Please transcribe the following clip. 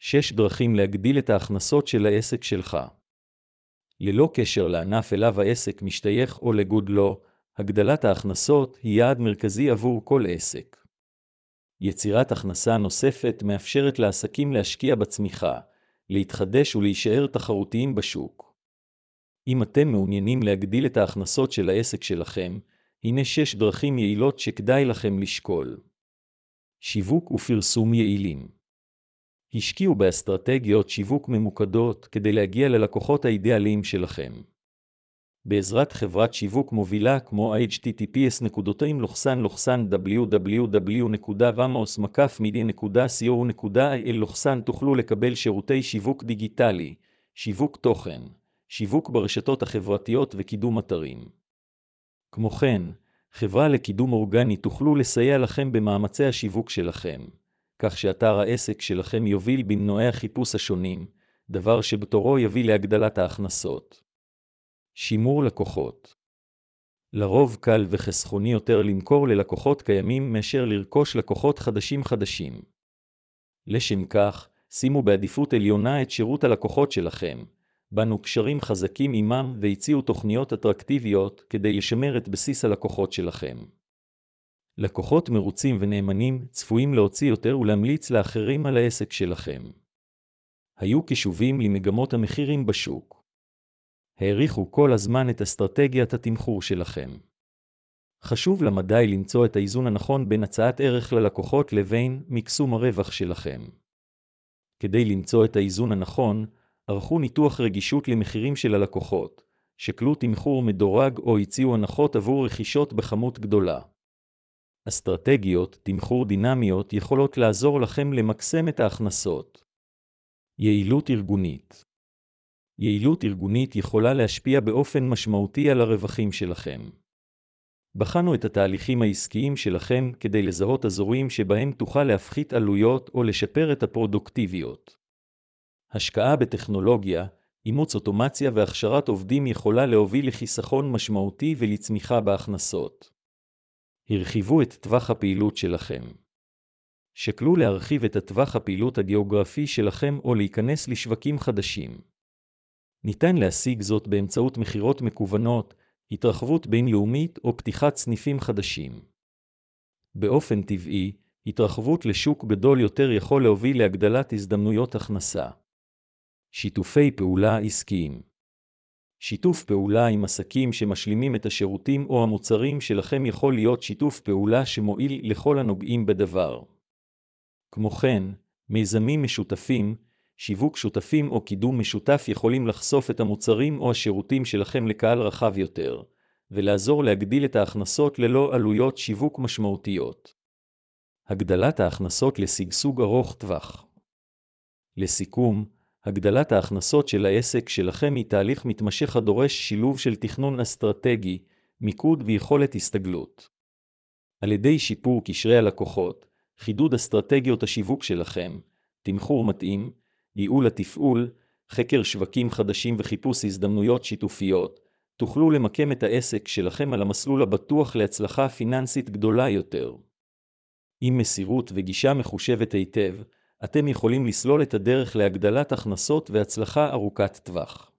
6 דרכים להגדיל את ההכנסות של העסק שלך. ללא קשר לענף אליו העסק משתייך או לגודלו, הגדלת ההכנסות היא יעד מרכזי עבור כל עסק. יצירת הכנסה נוספת מאפשרת לעסקים להשקיע בצמיחה, להתחדש ולהישאר תחרותיים בשוק. אם אתם מעוניינים להגדיל את ההכנסות של העסק שלכם, הנה 6 דרכים יעילות שכדאי לכם לשקול. שיווק ופרסום יעילים. השקיעו באסטרטגיות שיווק ממוקדות כדי להגיע ללקוחות האידיאליים שלכם. בעזרת חברת שיווק מובילה כמו https://www.vamos-media.co.il תוכלו לקבל שירותי שיווק דיגיטלי, שיווק תוכן, שיווק ברשתות החברתיות וקידום אתרים. כמו כן, חברה לקידום אורגני תוכלו לסייע לכם במאמצי השיווק שלכם, כך שאתר העסק שלכם יוביל במנועי החיפוש השונים, דבר שבתורו יביא להגדלת ההכנסות. שימור לקוחות. לרוב קל וחסכוני יותר למכור ללקוחות קיימים מאשר לרכוש לקוחות חדשים. לשם כך, שימו בעדיפות עליונה את שירות הלקוחות שלכם, בנו קשרים חזקים עמם והציעו תוכניות אטרקטיביות כדי לשמר את בסיס הלקוחות שלכם. לקוחות מרוצים ונאמנים צפויים להוציא יותר ולהמליץ לאחרים על העסק שלכם. היו קשובים למגמות המחירים בשוק. העריכו כל הזמן את אסטרטגיית התמחור שלכם. חשוב למדי למצוא את האיזון הנכון בין הצעת ערך ללקוחות לבין מקסום הרווח שלכם. כדי למצוא את האיזון הנכון, ערכו ניתוח רגישות למחירים של הלקוחות, שקלו תמחור מדורג או הציעו הנחות עבור רכישות בכמות גדולה. אסטרטגיות תמחור דינמיות יכולות לעזור לכם למקסם את ההכנסות. יעילות ארגונית. יעילות ארגונית יכולה להשפיע באופן משמעותי על הרווחים שלכם. בחנו את התהליכים העסקיים שלכם כדי לזהות אזורים שבהם תוכל להפחית עלויות או לשפר את הפרודוקטיביות. השקעה בטכנולוגיה, אימוץ אוטומציה והכשרת עובדים יכולה להוביל לחיסכון משמעותי ולצמיחה בהכנסות. הרחיבו את טווח הפעילות שלכם. שקלו להרחיב את טווח הפעילות הגיאוגרפי שלכם או להיכנס לשווקים חדשים. ניתן להשיג זאת באמצעות מחירות מקוונות, התרחבות בינלאומית או פתיחת סניפים חדשים. באופן טבעי, התרחבות לשוק גדול יותר יכול להוביל להגדלת הזדמנויות הכנסה. שיתופי פעולה עסקיים. שיתוף פעולה עם עסקים שמשלימים את השירותים או המוצרים שלכם יכול להיות שיתוף פעולה שמועיל לכל הנוגעים בדבר. כמו כן, מיזמים משותפים, שיווק שותפים או קידום משותף יכולים לחשוף את המוצרים או השירותים שלכם לקהל רחב יותר, ולעזור להגדיל את ההכנסות ללא עלויות שיווק משמעותיות. הגדלת ההכנסות לשגשוג ארוך טווח. לסיכום, הגדלת ההכנסות של העסק שלכם היא תהליך מתמשך הדורש שילוב של תכנון אסטרטגי, מיקוד ויכולת הסתגלות. על ידי שיפור קשרי הלקוחות, חידוד אסטרטגיות השיווק שלכם, תמחור מתאים, ייעול התפעול, חקר שווקים חדשים וחיפוש הזדמנויות שיתופיות, תוכלו למקם את העסק שלכם על המסלול הבטוח להצלחה פיננסית גדולה יותר. עם מסירות וגישה מחושבת היטב, אתם יכולים לסלול את הדרך להגדלת הכנסות והצלחה ארוכת טווח.